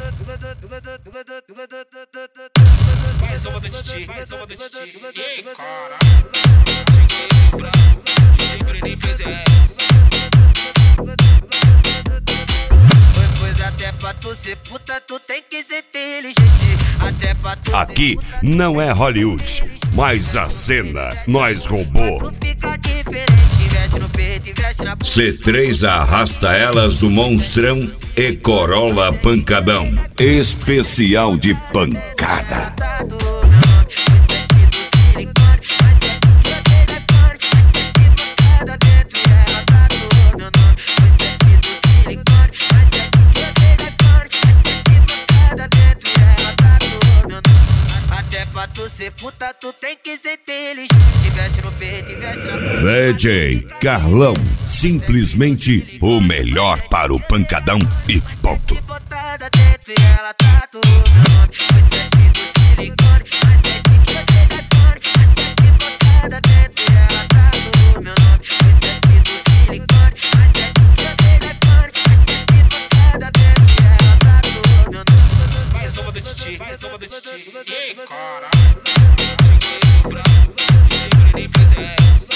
Mais uma do Titi, mais uma do Titi. Ei, caralho, cheguei bravo, DJ Bruninho PZS. Pois até pra tu ser puta, tu tem que ser inteligente. Até pra tu Aqui não é Hollywood, mas a cena nós roubou. tu fica diferente, veste no peito e veste na C3 arrasta elas do Monstrão e Corolla Pancadão. Especial de pancada. tatu, meu nome foi sentido silicone. Mas é que eu telefone, mas é de botada dentro e ela tatu, meu nome foi sentido silicone. Mas é que eu telefone, mas é de botada dentro e ela tatu, meu nome. Até pra tu ser puta, tu tem que ser inteligente, veste no peito e veste na bunda. DJ Carlão, simplesmente o melhor para o pancadão e ponto. Botada dentro e ela tatu, meu nome foi sentido silicone. Mas é que eu telefone, mas é de botada dentro e ela tatu, meu nome foi sentido silicone. Mas é que eu telefone, mas é de botada dentro e ela tatu, meu nome. Mais uma do Titi, mais uma do Titi. Ei, caralho, cheguei bravo, DJ Bruninho PZS.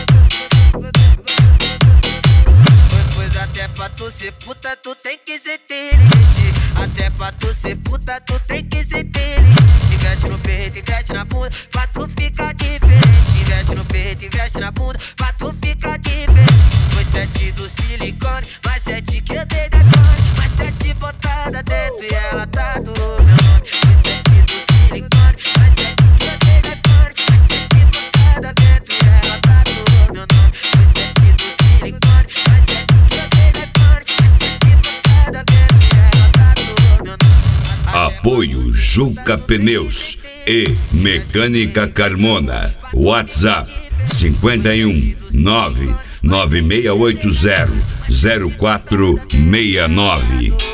Pois até pra tu ser puta, tu tem que ser inteligente. Até pra tu ser puta, tu tem que ser inteligente. Veste no peito e veste na bunda, pra tu ficar diferente. Veste no peito e veste na bunda, pra tu ficar diferente. Foi sete do silicone, mas sete que eu dei decone. Mas sete botada dentro e ela tatu, meu nome foi sete do silicone. Mas sete que eu dei decone, mas sete botada dentro e ela tatu, meu nome foi sete do silicone. Mas sete que eu dei decone, mas sete botada dentro e ela tatu, meu nome. Apoio Juca Pneus e Mecânica Carmona. WhatsApp 51 99680 0469.